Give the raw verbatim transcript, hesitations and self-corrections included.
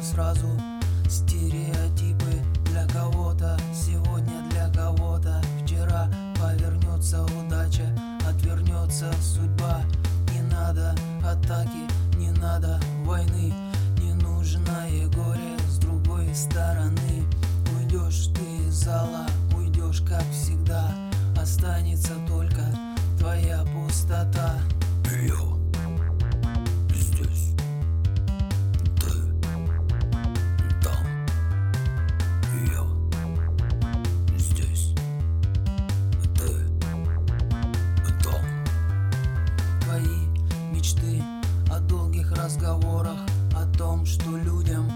сразу стереотипы. Для кого-то сегодня, для кого-то вчера. Повернется удача, отвернется судьба. Не надо атаки, не надо войны, не нужное горе с другой стороны. Уйдешь ты из зала, уйдешь как всегда, останется только твоя пустота. Я здесь, ты там. Я здесь, ты там. Твои мечты о долгих разговорах, о том, что людям